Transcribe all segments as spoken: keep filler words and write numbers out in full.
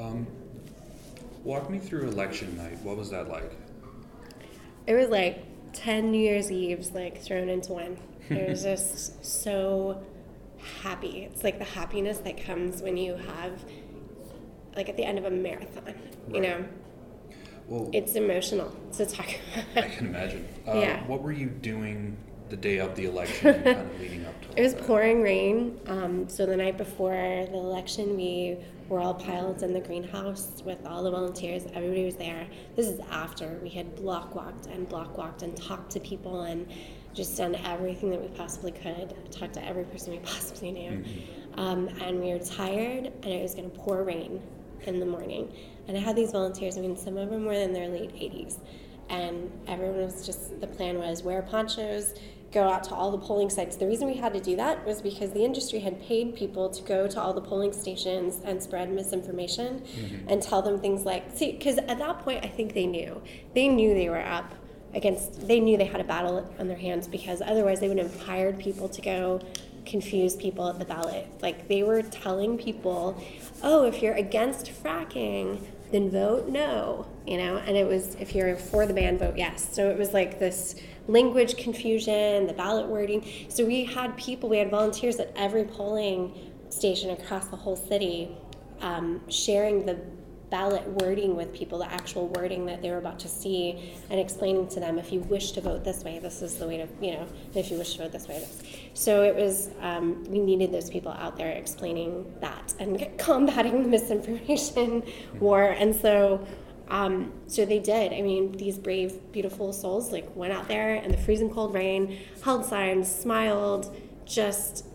Um, walk me through election night. What was that like? It was like ten New Year's Eves, like, thrown into one. It was just so happy. It's like the happiness that comes when you have, like, at the end of a marathon, you Right. know? Well, It's emotional to talk I about. can imagine. Uh, Yeah. What were you doing the day of the election and kind of leading up to all It was that? pouring rain. Um, so the night before the election, we were all piled in the greenhouse with all the volunteers. Everybody was there. This is after we had block walked and block walked and talked to people and just done everything that we possibly could. Talked to every person we possibly knew. Mm-hmm. Um, and we were tired, and it was going to pour rain in the morning. And I had these volunteers. I mean, some of them were in their late eighties. And everyone was just, the plan was wear ponchos, go out to all the polling sites. The reason we had to do that was because the industry had paid people to go to all the polling stations and spread misinformation Mm-hmm. and tell them things like, see, because at that point I think they knew. They knew they were up against, they knew they had a battle on their hands, because otherwise they wouldn't have hired people to go confuse people at the ballot. Like, they were telling people, oh, if you're against fracking, then vote no, you know, and it was, if you're for the ban, vote yes. So it was like this language confusion, the ballot wording. So we had people, we had volunteers at every polling station across the whole city, um, sharing the ballot wording with people, the actual wording that they were about to see, and explaining to them, if you wish to vote this way, this is the way to, you know, if you wish to vote this way, this. So it was, um, we needed those people out there explaining that and combating the misinformation war. And so, um, so they did. I mean, these brave, beautiful souls, like, went out there in the freezing cold rain, held signs, smiled, just,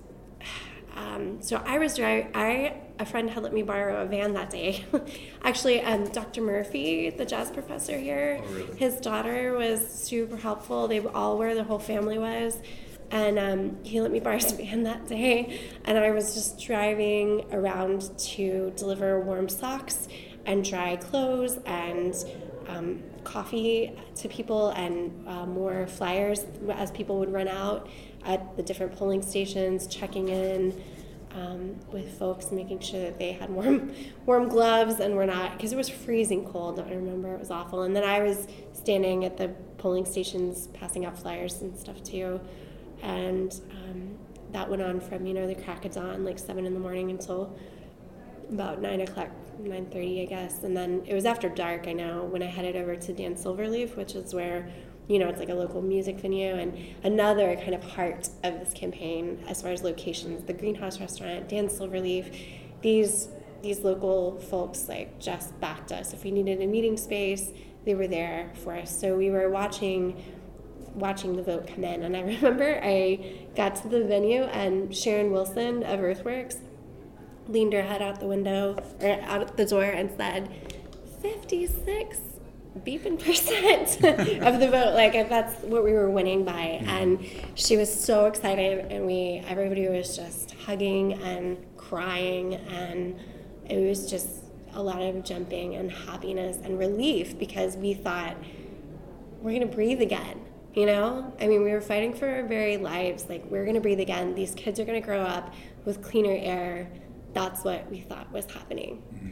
um, so I was driving, I, a friend had let me borrow a van that day. Actually, um, Doctor Murphy, the jazz professor here, Oh, really? his daughter was super helpful. They all were, the whole family was. And um, he let me borrow his van that day. And I was just driving around to deliver warm socks and dry clothes and um, coffee to people, and uh, more flyers as people would run out at the different polling stations, checking in um, with folks, making sure that they had warm warm gloves and were not, because it was freezing cold. I remember it was awful. And then I was standing at the polling stations passing out flyers and stuff too. And um, that went on from, you know, the crack of dawn, like seven in the morning, until about nine o'clock, nine thirty, I guess. And then it was after dark, I know, when I headed over to Dan Silverleaf, which is where, you know, it's like a local music venue, and another kind of heart of this campaign as far as locations, the Greenhouse Restaurant, Dan Silverleaf, these these local folks, like, just backed us. If we needed a meeting space, they were there for us. So we were watching watching the vote come in. And I remember I got to the venue, and Sharon Wilson of Earthworks leaned her head out the window, or out the door, and said, fifty-six beeping percent of the vote, like, if that's what we were winning by. And she was so excited, and we, everybody was just hugging and crying, and it was just a lot of jumping and happiness and relief, because we thought, we're going to breathe again. You know, I mean, we were fighting for our very lives. Like, we're going to breathe again. These kids are going to grow up with cleaner air. That's what we thought was happening.